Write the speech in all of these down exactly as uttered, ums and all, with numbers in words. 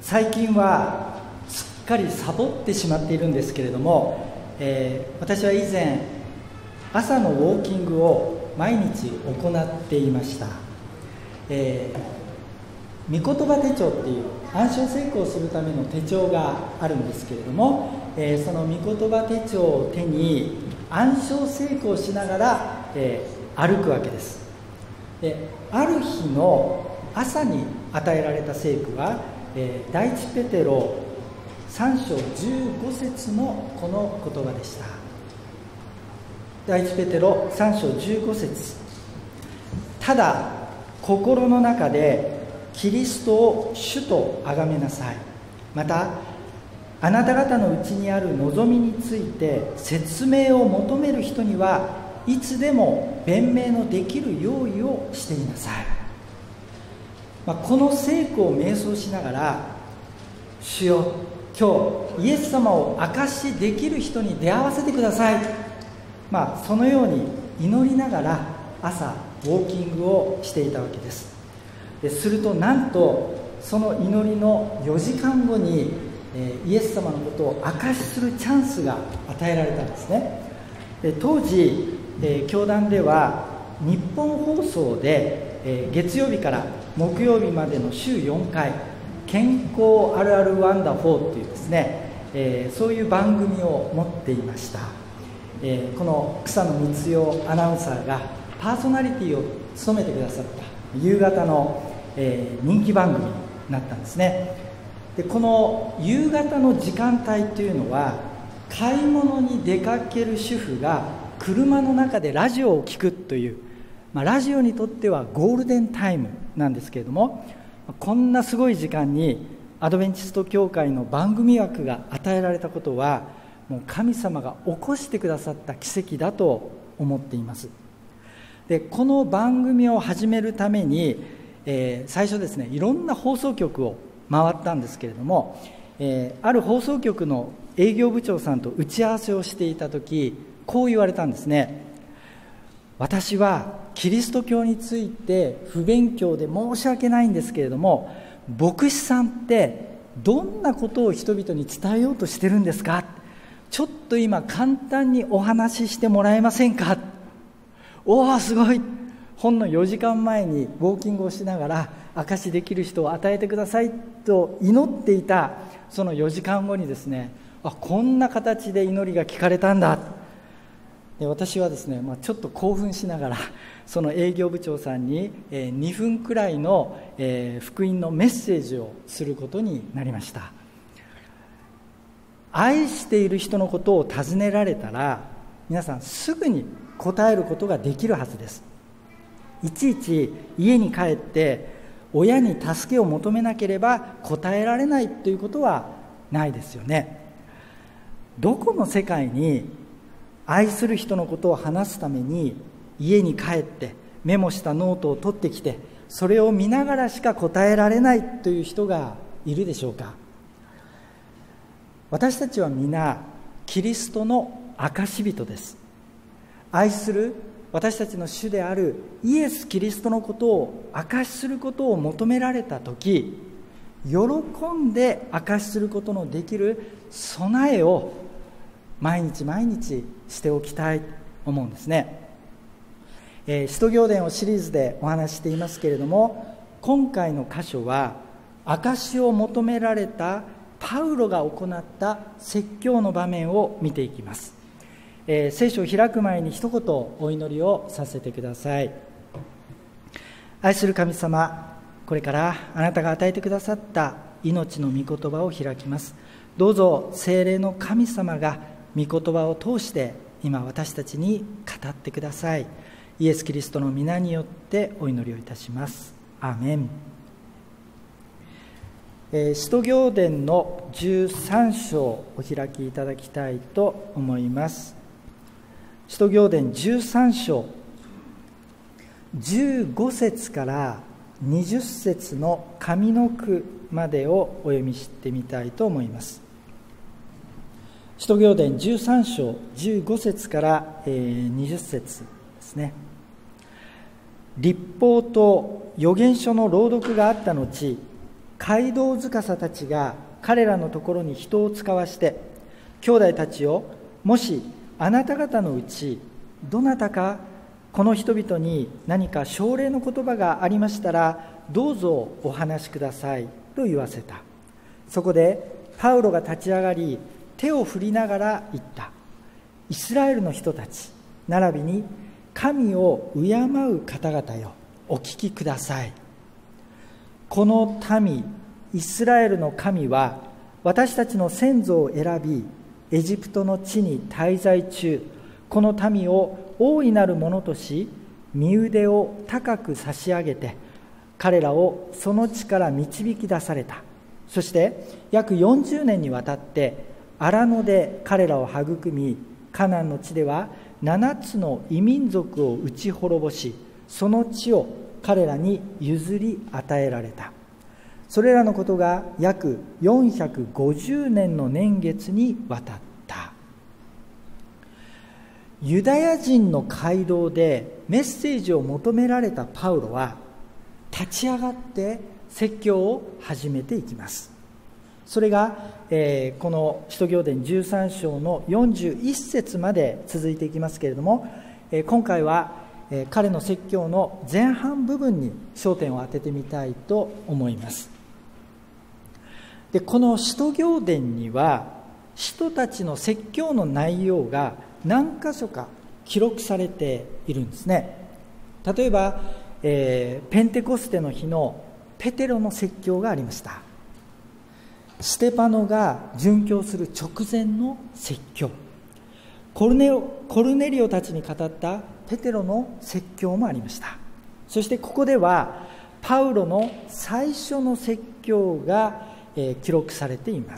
最近はすっかりサボってしまっているんですけれども、えー、私は以前朝のウォーキングを毎日行っていました。えー、御言葉手帳っていう暗唱成功するための手帳があるんですけれども、えー、その御言葉手帳を手に暗唱成功しながら、えー、歩くわけです。で、ある日の朝に与えられた聖句は、えー、第一ペテロさん章じゅうご節のこの言葉でした。第一ペテロさん章じゅうご節、ただ心の中でキリストを主と崇めなさい。またあなた方のうちにある望みについて説明を求める人にはいつでも弁明のできる用意をしていなさい。まあ、この聖句を瞑想しながら、主よ、今日イエス様を証しできる人に出会わせてください。まあ、そのように祈りながら朝ウォーキングをしていたわけです。でするとなんとその祈りのよじかんごに、えー、イエス様のことを証しするチャンスが与えられたんですね。で、当時、えー、教団では日本放送で、えー、月曜日から木曜日までの週よんかい健康あるあるワンダフォーというですね、えー、そういう番組を持っていました。えー、この草野光代アナウンサーがパーソナリティを務めてくださった夕方の、えー、人気番組になったんですね。で、この夕方の時間帯というのは買い物に出かける主婦が車の中でラジオを聞くという、まあ、ラジオにとってはゴールデンタイムなんですけれども、こんなすごい時間にアドベンチスト教会の番組枠が与えられたことは、もう神様が起こしてくださった奇跡だと思っています。で、この番組を始めるために、えー、最初ですね、いろんな放送局を回ったんですけれども、えー、ある放送局の営業部長さんと打ち合わせをしていたとき、こう言われたんですね。私はキリスト教について不勉強で申し訳ないんですけれども、牧師さんってどんなことを人々に伝えようとしてるんですか？ちょっと今簡単にお話ししてもらえませんか？おー、すごい。ほんのよじかんまえにウォーキングをしながら証しできる人を与えてくださいと祈っていたそのよじかんごにですね、あ、こんな形で祈りが聞かれたんだ。で、私はですね、まあ、ちょっと興奮しながらその営業部長さんに、えー、にふんくらいの、えー、福音のメッセージをすることになりました。愛している人のことを尋ねられたら、皆さんすぐに答えることができるはずです。いちいち家に帰って親に助けを求めなければ答えられないということはないですよね。どこの世界に愛する人のことを話すために家に帰ってメモしたノートを取ってきてそれを見ながらしか答えられないという人がいるでしょうか。私たちは皆キリストの証人です。愛する私たちの主であるイエス・キリストのことを証しすることを求められたとき、喜んで証しすることのできる備えを毎日毎日しておきたいと思うんですね。えー、使徒行伝をシリーズでお話ししていますけれども、今回の箇所は証しを求められたパウロが行った説教の場面を見ていきます。えー、聖書を開く前に一言お祈りをさせてください。愛する神様、これからあなたが与えてくださった命の御言葉を開きます。どうぞ聖霊の神様が御言葉を通して今私たちに語ってください。イエス・キリストの皆によってお祈りをいたします。アーメン。えー、使徒行伝のじゅうさん章をお開きいただきたいと思います。使徒行伝じゅうさん章じゅうご節からにじゅっ節の上の句までをお読みしてみたいと思います。使徒行伝じゅうさん章じゅうご節からにじゅっ節ですね。律法と預言書の朗読があった後、 街道司たちが彼らのところに人を使わして兄弟たちを、もしあなた方のうちどなたかこの人々に何か奨励の言葉がありましたらどうぞお話しくださいと言わせた。そこでパウロが立ち上がり手を振りながら言った。イスラエルの人たち並びに神を敬う方々よ、お聞きください。この民イスラエルの神は私たちの先祖を選び、エジプトの地に滞在中この民を大いなるものとし、身腕を高く差し上げて彼らをその地から導き出された。そして約よんじゅうねんにわたって荒野で彼らを育み、カナンの地ではななつの異民族を打ち滅ぼし、その地を彼らに譲り与えられた。それらのことが約よんひゃくごじゅうねんの年月にわたった。ユダヤ人の街道でメッセージを求められたパウロは立ち上がって説教を始めていきます。それが、えー、この使徒行伝じゅうさん章のよんじゅういっ節まで続いていきますけれども、えー、今回は、えー、彼の説教の前半部分に焦点を当ててみたいと思います。で、この使徒行伝には使徒たちの説教の内容が何箇所か記録されているんですね。例えば、えー、ペンテコステの日のペテロの説教がありました。ステパノが殉教する直前の説教、コルネオ、コルネリオたちに語ったペテロの説教もありました。そしてここではパウロの最初の説教が、えー、記録されています。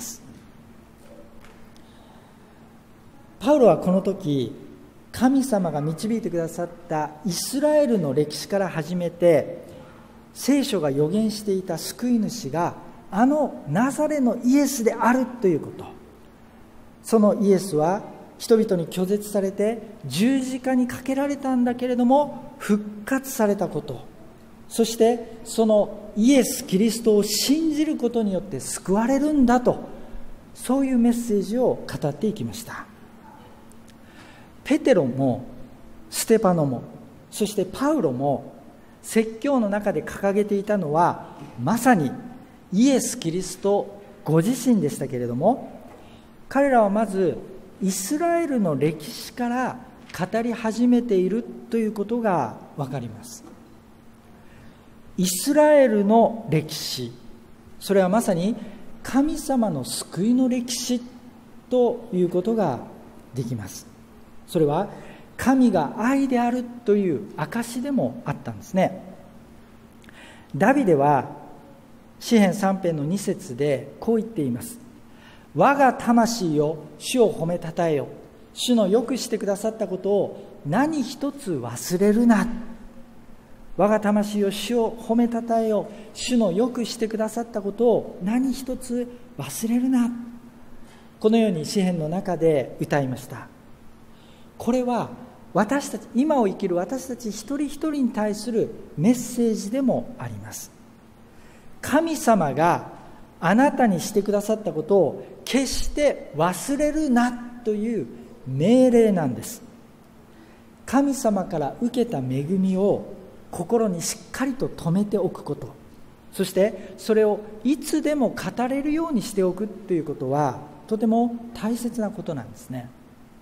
パウロはこの時、神様が導いてくださったイスラエルの歴史から始めて、聖書が予言していた救い主があのナザレのイエスであるということ、そのイエスは人々に拒絶されて十字架にかけられたんだけれども復活されたこと、そしてそのイエス・キリストを信じることによって救われるんだと、そういうメッセージを語っていきました。ペテロもステパノも、そしてパウロも説教の中で掲げていたのはまさにイエス・キリストご自身でしたけれども、彼らはまずイスラエルの歴史から語り始めているということが分かります。イスラエルの歴史、それはまさに神様の救いの歴史ということができます。それは神が愛であるという証でもあったんですね。ダビデは詩編さん編のに節でこう言っています。我が魂よ、主を褒めたたえよ。主のよくしてくださったことを何一つ忘れるな。我が魂よ、主を褒めたたえよ。主のよくしてくださったことを何一つ忘れるな。このように詩編の中で歌いました。これは私たち、今を生きる私たち一人一人に対するメッセージでもあります。神様があなたにしてくださったことを決して忘れるなという命令なんです。神様から受けた恵みを心にしっかりと留めておくこと、そしてそれをいつでも語れるようにしておくということはとても大切なことなんですね。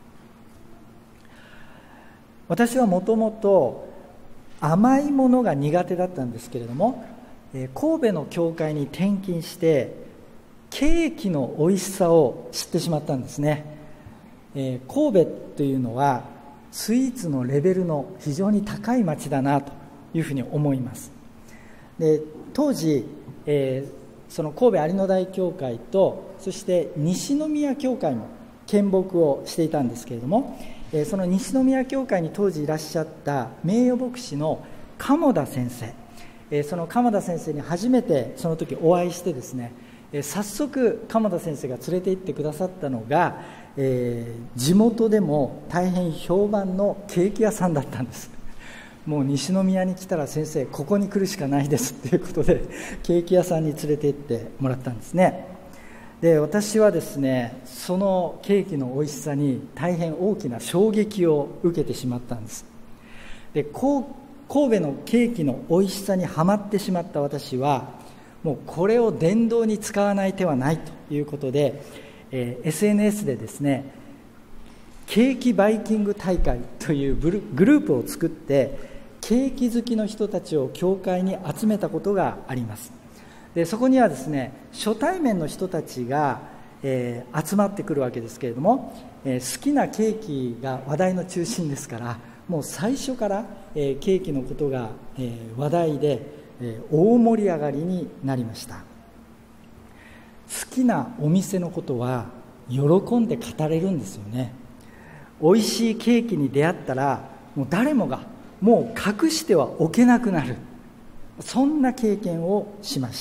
私はもともと甘いものが苦手だったんですけれども、神戸の教会に転勤してケーキの美味しさを知ってしまったんですね。えー、神戸というのはスイーツのレベルの非常に高い町だなというふうに思います。で、当時、えー、その神戸有野台教会とそして西宮教会も見牧をしていたんですけれども、えー、その西宮教会に当時いらっしゃった名誉牧師の鴨田先生、えー、その鴨田先生に初めてその時お会いしてですね、えー、早速鴨田先生が連れて行ってくださったのが、えー、地元でも大変評判のケーキ屋さんだったんです。 もう西宮に来たら先生ここに来るしかないですっていうことでケーキ屋さんに連れて行ってもらったんですね。で私はですねそのケーキの美味しさに大変大きな衝撃を受けてしまったんです。で神戸のケーキの美味しさにはまってしまった私はもうこれを伝道に使わない手はないということで、えー、エスエヌエス でですねケーキバイキング大会というグループを作ってケーキ好きの人たちを教会に集めたことがあります。でそこにはですね初対面の人たちが、えー、集まってくるわけですけれども、えー、好きなケーキが話題の中心ですからもう最初から、えー、ケーキのことが、えー、話題で、えー、大盛り上がりになりました。好きなお店のことは喜んで語れるんですよね。美味しいケーキに出会ったらもう誰もがもう隠してはおけなくなる、そんな経験をしました。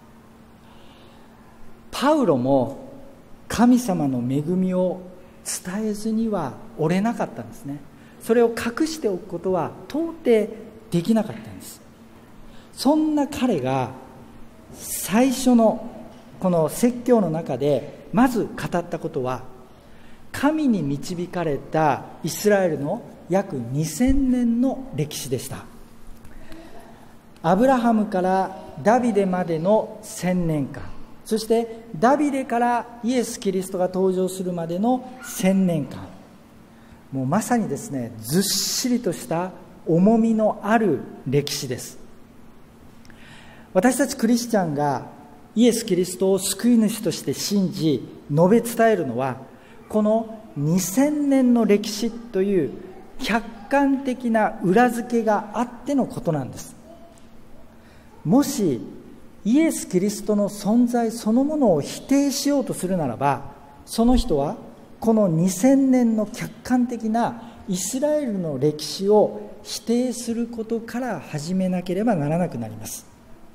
パウロも神様の恵みを伝えずにはおれなかったんですね。それを隠しておくことは到底できなかったんです。そんな彼が最初のこの説教の中でまず語ったことは神に導かれたイスラエルの約にせんねんの歴史でした。アブラハムからダビデまでのせんねんかん、そしてダビデからイエス・キリストが登場するまでのせんねんかん、もうまさにですねずっしりとした重みのある歴史です。私たちクリスチャンがイエス・キリストを救い主として信じ述べ伝えるのはこのにせんねんの歴史という客観的な裏付けがあってのことなんです。もしイエス・キリストの存在そのものを否定しようとするならばその人はこのにせんねんの客観的なイスラエルの歴史を否定することから始めなければならなくなります。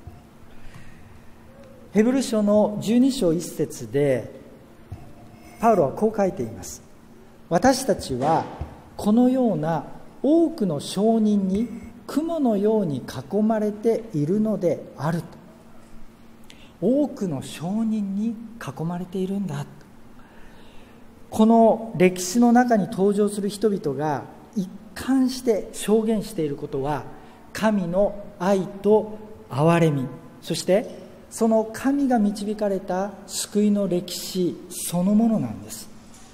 ヘブル書のじゅうに章いち節でパウロはこう書いています。私たちはこのような多くの証人に雲のように囲まれているのであると。多くの証人に囲まれているんだ。この歴史の中に登場する人々が一貫して証言していることは神の愛と憐れみ、そしてその神が導かれた救いの歴史そのものなんです。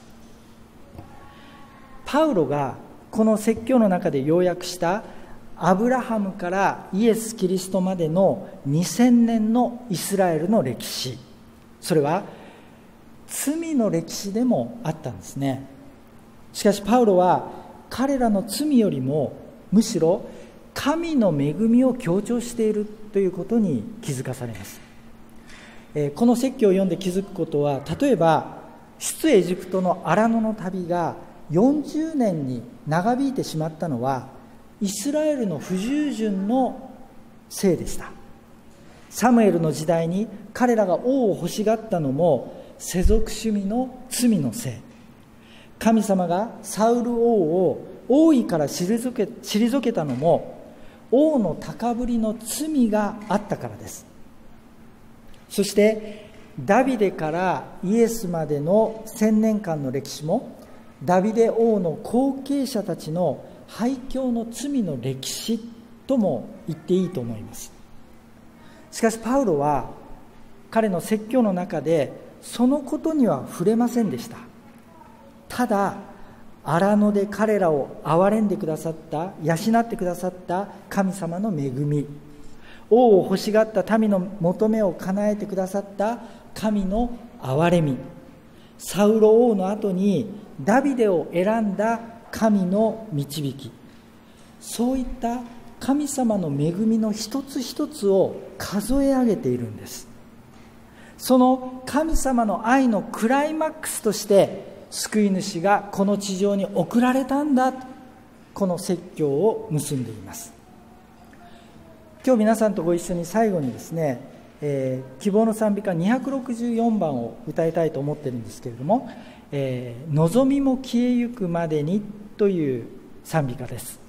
パウロがこの説教の中で要約したアブラハムからイエス・キリストまでのにせんねんのイスラエルの歴史、それは罪の歴史でもあったんですね。しかしパウロは彼らの罪よりもむしろ神の恵みを強調しているということに気づかされます。この説教を読んで気づくことは、例えば出エジプトの荒野の旅がよんじゅうねんに長引いてしまったのはイスラエルの不従順のせいでした。サムエルの時代に彼らが王を欲しがったのも世俗主義の罪のせい。神様がサウル王を王位から退け、退けたのも王の高ぶりの罪があったからです。そしてダビデからイエスまでの千年間の歴史もダビデ王の後継者たちの廃墟の罪の歴史とも言っていいと思います。しかしパウロは彼の説教の中でそのことには触れませんでした。ただ荒野で彼らを憐れんでくださった、養ってくださった神様の恵み、王を欲しがった民の求めを叶えてくださった神の憐れみ、サウロ王の後にダビデを選んだ神の導き、そういった神様の恵みの一つ一つを数え上げているんです。その神様の愛のクライマックスとして救い主がこの地上に送られたんだ、この説教を結んでいます。今日皆さんとご一緒に最後にですね、えー、希望の賛美歌にひゃくろくじゅうよんばんを歌いたいと思っているんですけれども、えー、望みも消えゆくまでにという賛美歌です。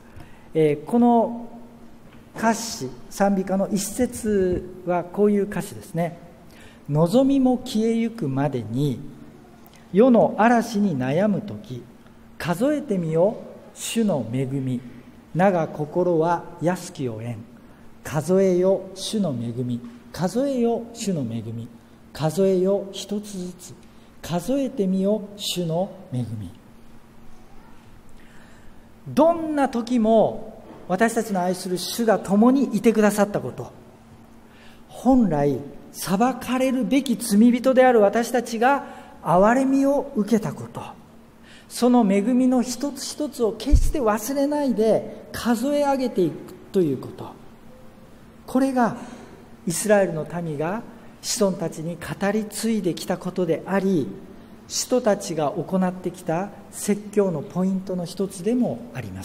えー、この歌詞、賛美歌の一節はこういう歌詞ですね。望みも消えゆくまでに、世の嵐に悩むとき、数えてみよ主の恵み、長心は安きを縁。数えよ主の恵み、数えよ主の恵み、数えよ一つずつ、数えてみよ主の恵み。どんな時も私たちの愛する主が共にいてくださったこと、本来裁かれるべき罪人である私たちが憐れみを受けたこと、その恵みの一つ一つを決して忘れないで数え上げていくということ、これがイスラエルの民が子孫たちに語り継いできたことであり、使徒たちが行ってきた説教のポイントの一つでもあります。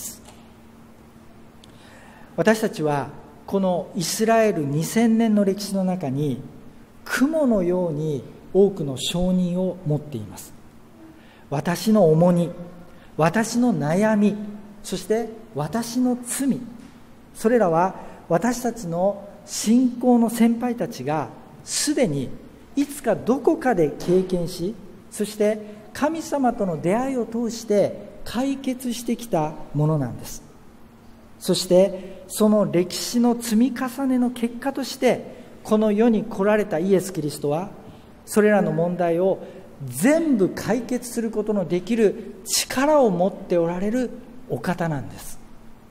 私たちはこのイスラエルにせんねんの歴史の中に雲のように多くの証人を持っています。私の重荷、私の悩み、そして私の罪、それらは私たちの信仰の先輩たちがすでにいつかどこかで経験し、そして神様との出会いを通して解決してきたものなんです。そしてその歴史の積み重ねの結果としてこの世に来られたイエス・キリストはそれらの問題を全部解決することのできる力を持っておられるお方なんです。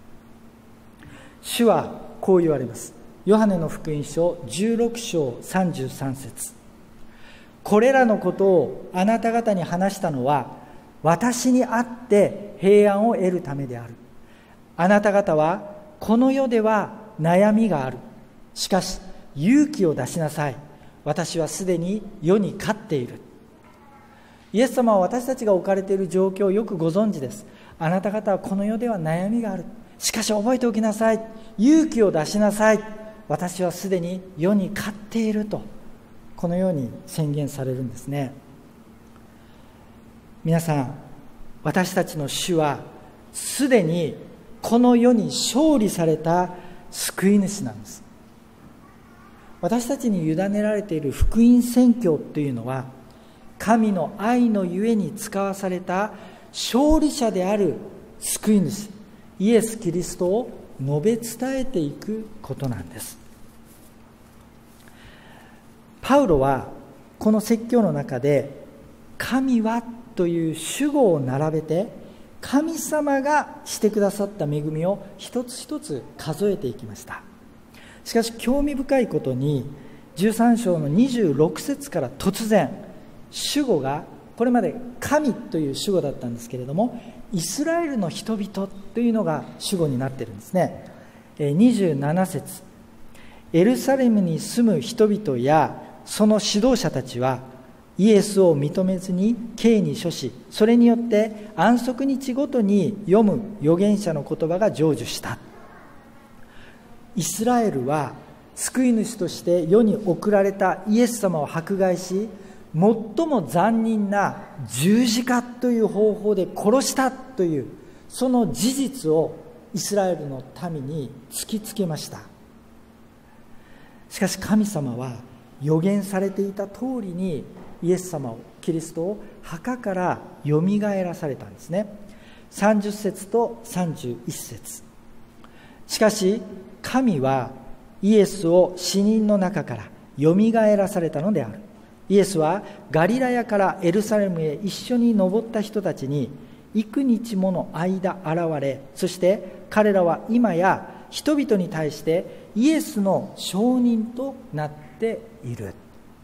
主はこう言われます。ヨハネの福音書じゅうろくしょうさんじゅうさんせつ、これらのことをあなた方に話したのは私にあって平安を得るためである。あなた方はこの世では悩みがある。しかし勇気を出しなさい。私はすでに世に勝っている。イエス様は私たちが置かれている状況をよくご存知です。あなた方はこの世では悩みがある。しかし覚えておきなさい。勇気を出しなさい。私はすでに世に勝っていると、このように宣言されるんですね。皆さん、私たちの主はすでにこの世に勝利された救い主なんです。私たちに委ねられている福音宣教というのは、神の愛のゆえに使わされた勝利者である救い主イエス・キリストを述べ伝えていくことなんです。パウロはこの説教の中で神はという主語を並べて神様がしてくださった恵みを一つ一つ数えていきました。しかし興味深いことにじゅうさんしょうのにじゅうろくせつから突然主語が、これまで神という主語だったんですけれども、イスラエルの人々というのが主語になっているんですね。にじゅうななせつ、エルサレムに住む人々やその指導者たちはイエスを認めずに刑に処し、それによって安息日ごとに読む預言者の言葉が成就した。イスラエルは救い主として世に送られたイエス様を迫害し、最も残忍な十字架という方法で殺したというその事実をイスラエルの民に突きつけました。しかし神様は予言されていた通りにイエス様を、キリストを墓からよみがえらされたんですね。さんじゅっせつとさんじゅういっせつ。しかし神はイエスを死人の中からよみがえらされたのである。イエスはガリラヤからエルサレムへ一緒に登った人たちに幾日もの間現れ、そして彼らは今や人々に対してイエスの証人となっている。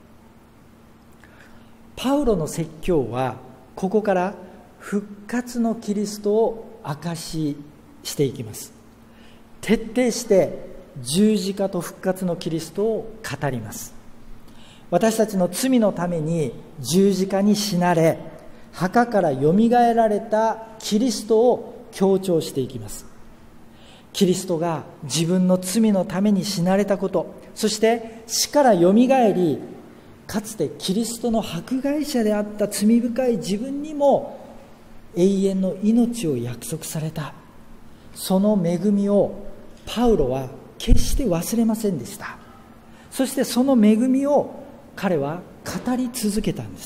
パウロの説教はここから復活のキリストを証ししていきます。徹底して十字架と復活のキリストを語ります。私たちの罪のために十字架に死なれ、墓からよみがえられたキリストを強調していきます。キリストが自分の罪のために死なれたこと、そして死からよみがえり、かつてキリストの迫害者であった罪深い自分にも永遠の命を約束された。 その恵みをパウロは決して忘れませんでした。そしてその恵みを彼は語り続けたんです。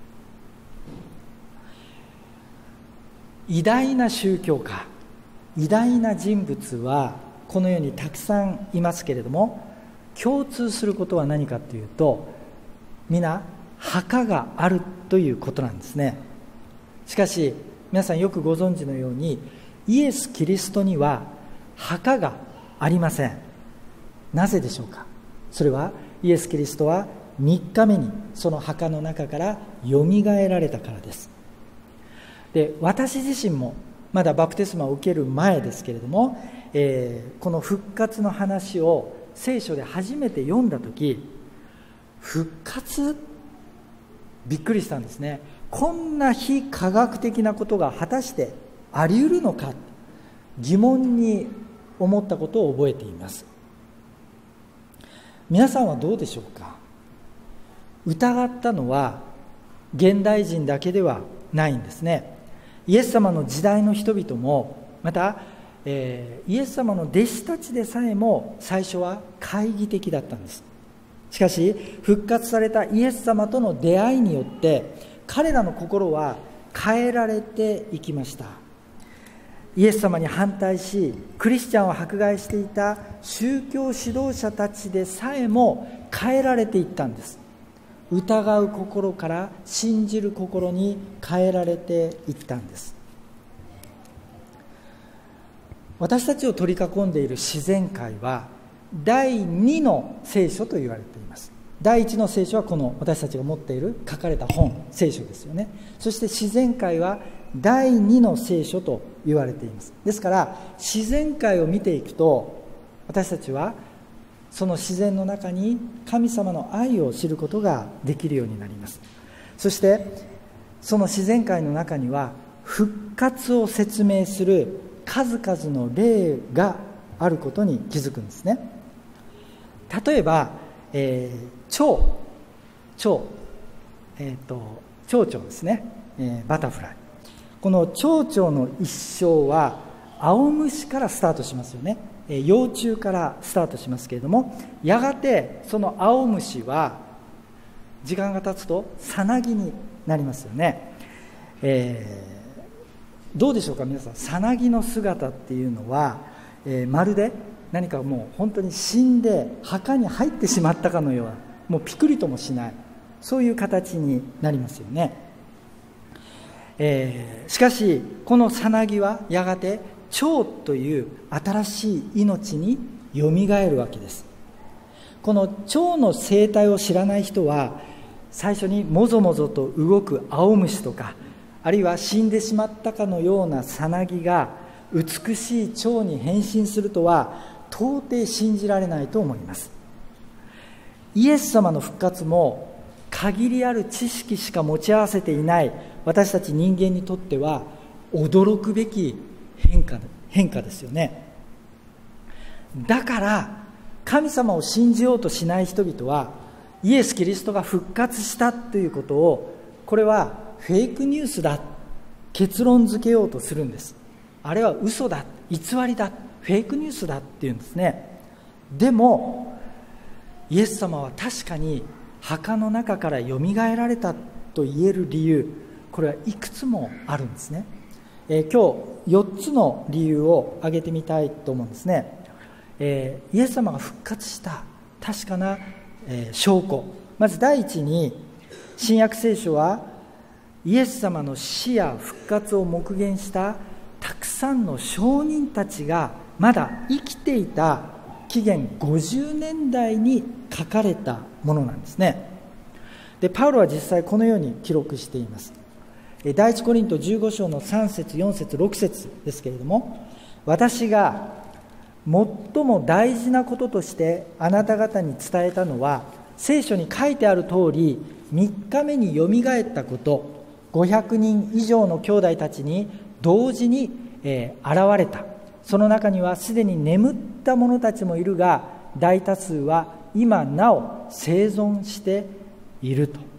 偉大な宗教家、偉大な人物はこの世にたくさんいますけれども、共通することは何かというと、皆墓があるということなんですね。しかし皆さんよくご存知のように、イエス・キリストには墓がありません。なぜでしょうか。それはイエス・キリストはみっかめにその墓の中からよみがえられたからです。で、私自身もまだバプテスマを受ける前ですけれども、えー、この復活の話を聖書で初めて読んだとき、復活？びっくりしたんですね。こんな非科学的なことが果たしてあり得るのか、疑問に思ったことを覚えています。皆さんはどうでしょうか。疑ったのは現代人だけではないんですね。イエス様の時代の人々も、また、えー、イエス様の弟子たちでさえも最初は懐疑的だったんです。しかし復活されたイエス様との出会いによって彼らの心は変えられていきました。イエス様に反対しクリスチャンを迫害していた宗教指導者たちでさえも変えられていったんです。疑う心から信じる心に変えられていったんです。私たちを取り囲んでいる自然界はだいにの聖書と言われています。だいいちの聖書はこの私たちが持っている書かれた本、聖書ですよね。そして自然界はだいにの聖書と言われています。ですから自然界を見ていくと、私たちはその自然の中に神様の愛を知ることができるようになります。そしてその自然界の中には復活を説明する数々の例があることに気づくんですね。例えば、えー、蝶蝶、えーと、蝶々ですね、えー、バタフライ。この蝶々の一生は青虫からスタートしますよね。幼虫からスタートしますけれども、やがてその青虫は時間が経つとさなぎになりますよね。えー、どうでしょうか皆さん。さなぎの姿っていうのは、えー、まるで何かもう本当に死んで墓に入ってしまったかのような、もうピクリともしない、そういう形になりますよね。えー、しかしこのさなぎはやがて蝶という新しい命によみがえるわけです。この蝶の生態を知らない人は、最初にもぞもぞと動く青虫とか、あるいは死んでしまったかのようなさなぎが美しい蝶に変身するとは到底信じられないと思います。イエス様の復活も限りある知識しか持ち合わせていない私たち人間にとっては驚くべき変化、変化ですよね。だから神様を信じようとしない人々は、イエス・キリストが復活したということを、これはフェイクニュースだ、結論付けようとするんです。あれは嘘だ、偽りだ、フェイクニュースだっていうんですね。でもイエス様は確かに墓の中からよみがえられたと言える理由、これはいくつもあるんですね。えー、今日よっつの理由を挙げてみたいと思うんですね。えー、イエス様が復活した確かな、えー、証拠。まず第一に、新約聖書はイエス様の死や復活を目撃したたくさんの証人たちがまだ生きていた紀元ごじゅうねんだいに書かれたものなんですね。で、パウロは実際このように記録しています。第一コリントじゅうご章のさん節よん節ろく節ですけれども、私が最も大事なこととしてあなた方に伝えたのは、聖書に書いてある通りみっかめによみがえったこと、ごひゃくにん以上の兄弟たちに同時に、えー、現れた。その中にはすでに眠った者たちもいるが、大多数は今なお生存していると。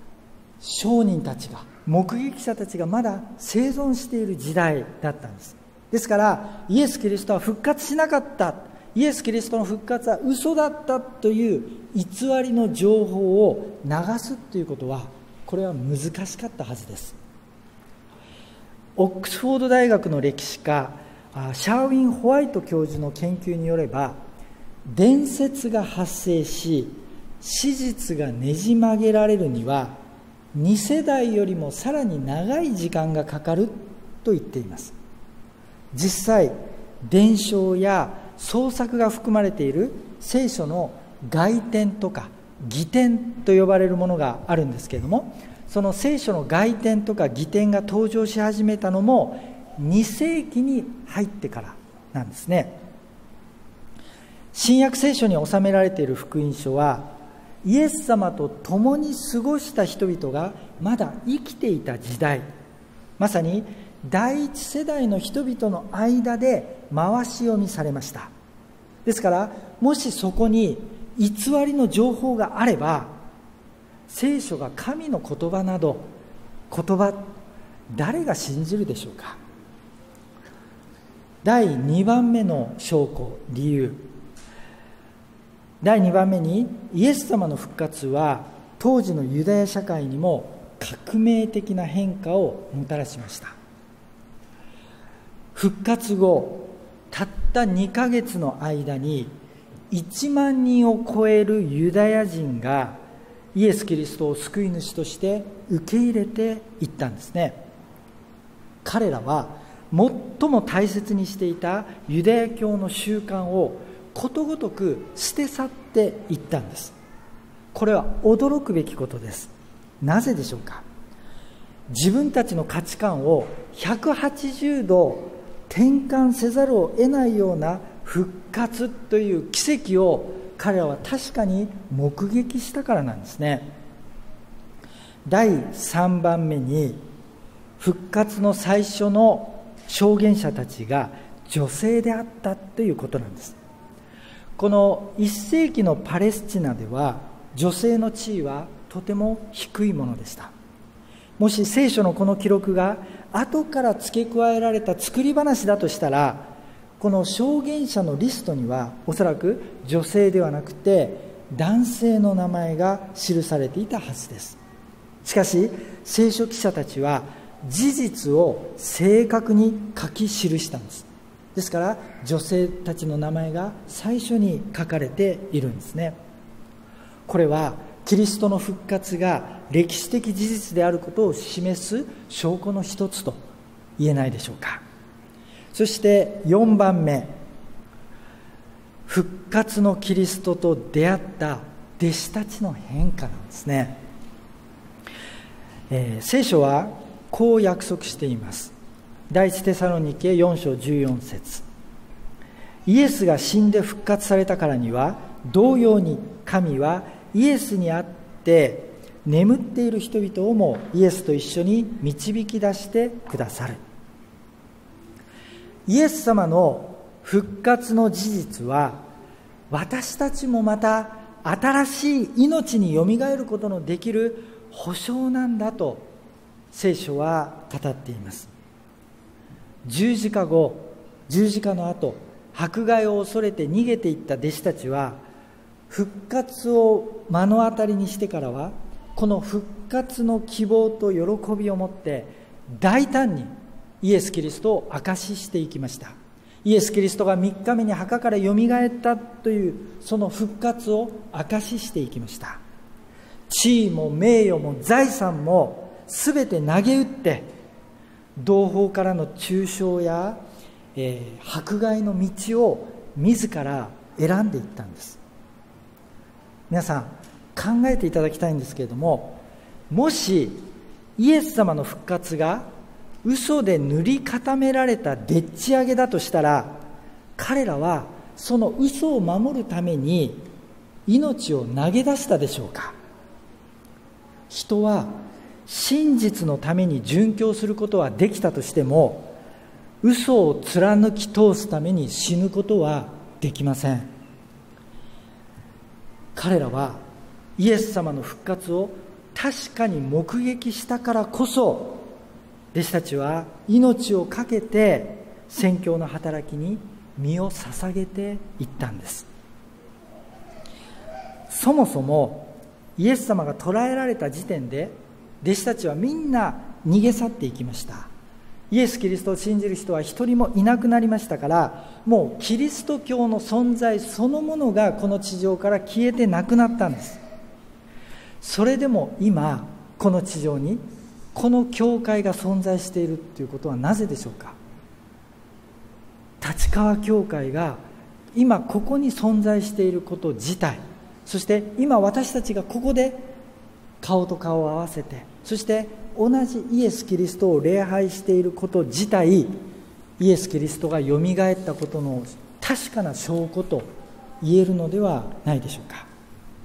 証人たちが、目撃者たちがまだ生存している時代だったんです。 ですからイエス・キリストは復活しなかった、イエス・キリストの復活は嘘だったという偽りの情報を流すということは、これは難しかったはずです。オックスフォード大学の歴史家シャーウィン・ホワイト教授の研究によれば、伝説が発生し史実がねじ曲げられるにはに世代よりもさらに長い時間がかかると言っています。実際伝承や創作が含まれている聖書の外典とか義典と呼ばれるものがあるんですけれども、その聖書の外典とか義典が登場し始めたのもに世紀に入ってからなんですね。新約聖書に収められている福音書は、イエス様と共に過ごした人々がまだ生きていた時代、まさに第一世代の人々の間で回し読みされました。ですからもしそこに偽りの情報があれば、聖書が神の言葉など言葉、誰が信じるでしょうか。だいにばんめの証拠、理由。だいにばんめに、イエス様の復活は当時のユダヤ社会にも革命的な変化をもたらしました。復活後たったにかげつの間にいちまんにんを超えるユダヤ人がイエス・キリストを救い主として受け入れていったんですね。彼らは最も大切にしていたユダヤ教の習慣をことごとく捨て去っていったんです。これは驚くべきことです。なぜでしょうか。自分たちの価値観をひゃくはちじゅうど転換せざるを得ないような復活という奇跡を彼らは確かに目撃したからなんですね。だいさんばんめに、復活の最初の証言者たちが女性であったということなんです。このいっ世紀のパレスチナでは女性の地位はとても低いものでした。もし聖書のこの記録が後から付け加えられた作り話だとしたら、この証言者のリストにはおそらく女性ではなくて男性の名前が記されていたはずです。しかし聖書記者たちは事実を正確に書き記したんです。ですから女性たちの名前が最初に書かれているんですね。これはキリストの復活が歴史的事実であることを示す証拠の一つと言えないでしょうか。そしてよんばんめ、復活のキリストと出会った弟子たちの変化なんですね。えー、聖書はこう約束しています。第一テサロニケよん章じゅうよん節、イエスが死んで復活されたからには同様に神はイエスにあって眠っている人々をもイエスと一緒に導き出してくださる。イエス様の復活の事実は私たちもまた新しい命によみがえることのできる保証なんだと聖書は語っています。十字架後、十字架の後、迫害を恐れて逃げていった弟子たちは復活を目の当たりにしてからはこの復活の希望と喜びを持って大胆にイエス・キリストを証ししていきました。イエス・キリストがみっかめに墓からよみがえったというその復活を証ししていきました。地位も名誉も財産もすべて投げ打って同胞からの中傷や、えー、迫害の道を自ら選んでいったんです。皆さん考えていただきたいんですけれども、もしイエス様の復活が嘘で塗り固められたでっち上げだとしたら、彼らはその嘘を守るために命を投げ出したでしょうか。人は真実のために殉教することはできたとしても、嘘を貫き通すために死ぬことはできません。彼らはイエス様の復活を確かに目撃したからこそ、弟子たちは命を懸けて宣教の働きに身を捧げていったんです。そもそもイエス様が捕らえられた時点で弟子たちはみんな逃げ去っていきました。イエス・キリストを信じる人は一人もいなくなりましたから、もうキリスト教の存在そのものがこの地上から消えてなくなったんです。それでも今この地上にこの教会が存在しているということはなぜでしょうか。立川教会が今ここに存在していること自体、そして今私たちがここで顔と顔を合わせて、そして同じイエス・キリストを礼拝していること自体、イエス・キリストがよみがえったことの確かな証拠と言えるのではないでしょうか。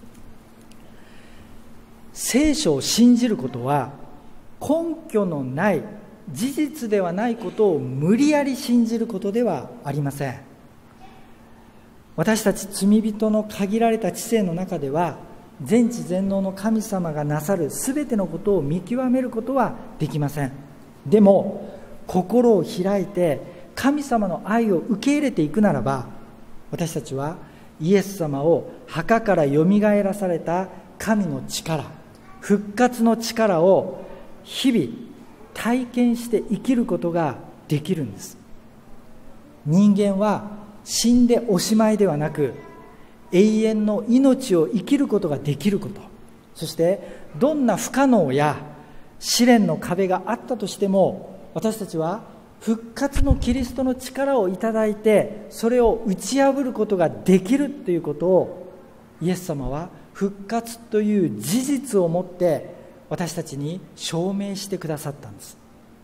聖書を信じることは根拠のない事実ではないことを無理やり信じることではありません。私たち罪人の限られた知性の中では、全知全能の神様がなさるすべてのことを見極めることはできません。でも心を開いて神様の愛を受け入れていくならば、私たちはイエス様を墓からよみがえらされた神の力、復活の力を日々体験して生きることができるんです。人間は死んでおしまいではなく、永遠の命を生きることができること、そしてどんな不可能や試練の壁があったとしても、私たちは復活のキリストの力をいただいて、それを打ち破ることができるということを、イエス様は復活という事実をもって私たちに証明してくださったんです。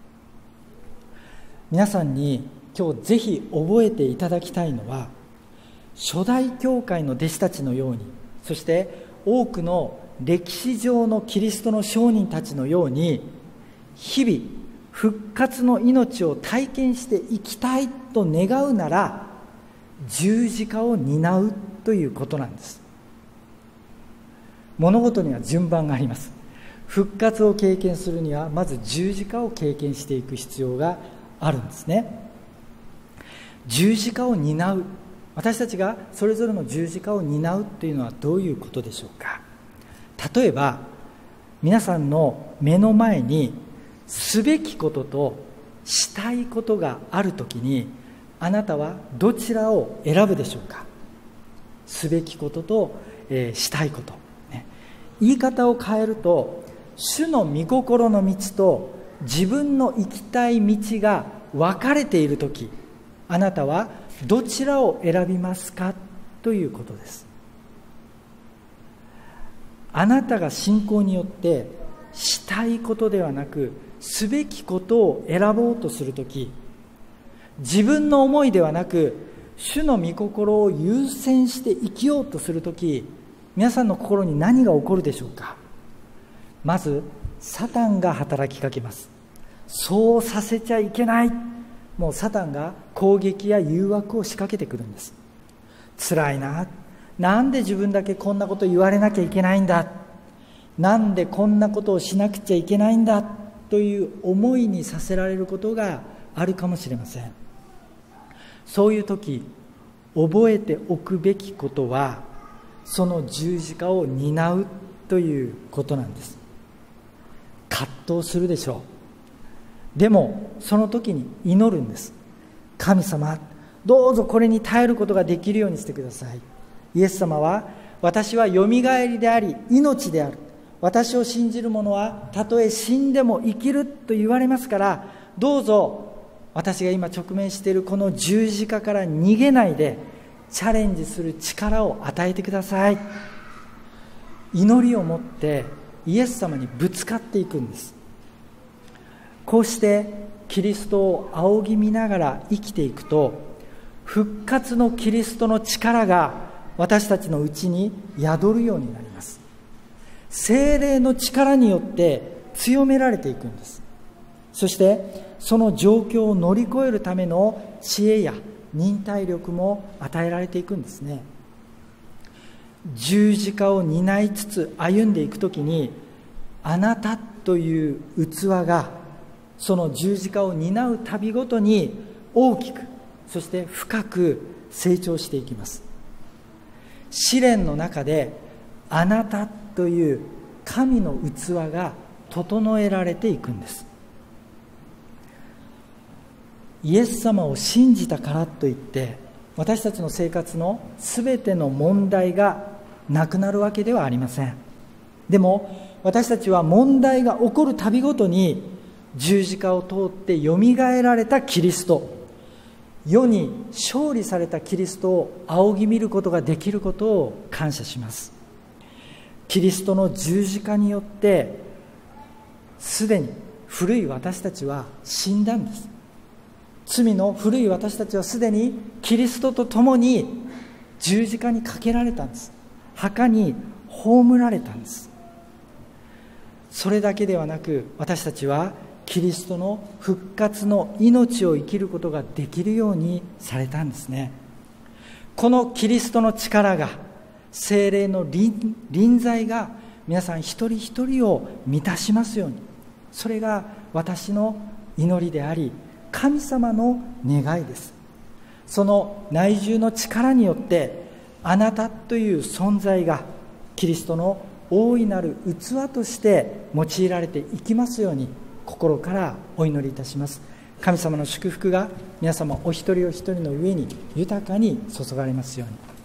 皆さんに今日ぜひ覚えていただきたいのは、初代教会の弟子たちのように、そして多くの歴史上のキリストの証人たちのように、日々復活の命を体験していきたいと願うなら、十字架を担うということなんです。物事には順番があります。復活を経験するにはまず十字架を経験していく必要があるんですね。十字架を担う、私たちがそれぞれの十字架を担うというのはどういうことでしょうか。例えば皆さんの目の前にすべきこととしたいことがあるときに、あなたはどちらを選ぶでしょうか。すべきことと、えー、したいこと、ね、言い方を変えると、主の御心の道と自分の行きたい道が分かれているとき、あなたはどちらを選びますかということです。あなたが信仰によってしたいことではなく、すべきことを選ぼうとするとき、自分の思いではなく主の御心を優先して生きようとするとき、皆さんの心に何が起こるでしょうか。まずサタンが働きかけます。そうさせちゃいけない、もうサタンが攻撃や誘惑を仕掛けてくるんです。辛いな、なんで自分だけこんなこと言われなきゃいけないんだ、なんでこんなことをしなくちゃいけないんだという思いにさせられることがあるかもしれません。そういう時、覚えておくべきことは、その十字架を担うということなんです。葛藤するでしょう。でもその時に祈るんです。神様、どうぞこれに耐えることができるようにしてください。イエス様は、私はよみがえりであり命である、私を信じる者はたとえ死んでも生きると言われますから、どうぞ私が今直面しているこの十字架から逃げないでチャレンジする力を与えてください。祈りを持ってイエス様にぶつかっていくんです。こうしてキリストを仰ぎ見ながら生きていくと、復活のキリストの力が私たちのうちに宿るようになります。聖霊の力によって強められていくんです。そしてその状況を乗り越えるための知恵や忍耐力も与えられていくんですね。十字架を担いつつ歩んでいくときに、あなたという器がその十字架を担う旅ごとに大きく、そして深く成長していきます。試練の中であなたという神の器が整えられていくんです。イエス様を信じたからといって私たちの生活のすべての問題がなくなるわけではありません。でも私たちは問題が起こるたびごとに十字架を通ってよみがえられたキリスト、世に勝利されたキリストを仰ぎ見ることができることを感謝します。キリストの十字架によってすでに古い私たちは死んだんです。罪の古い私たちはすでにキリストと共に十字架にかけられたんです。墓に葬られたんです。それだけではなく、私たちはキリストの復活の命を生きることができるようにされたんですね。このキリストの力が、聖霊の 臨, 臨在が皆さん一人一人を満たしますように。それが私の祈りであり、神様の願いです。その内住の力によってあなたという存在がキリストの大いなる器として用いられていきますように心からお祈りいたします。神様の祝福が皆様お一人お一人の上に豊かに注がれますように。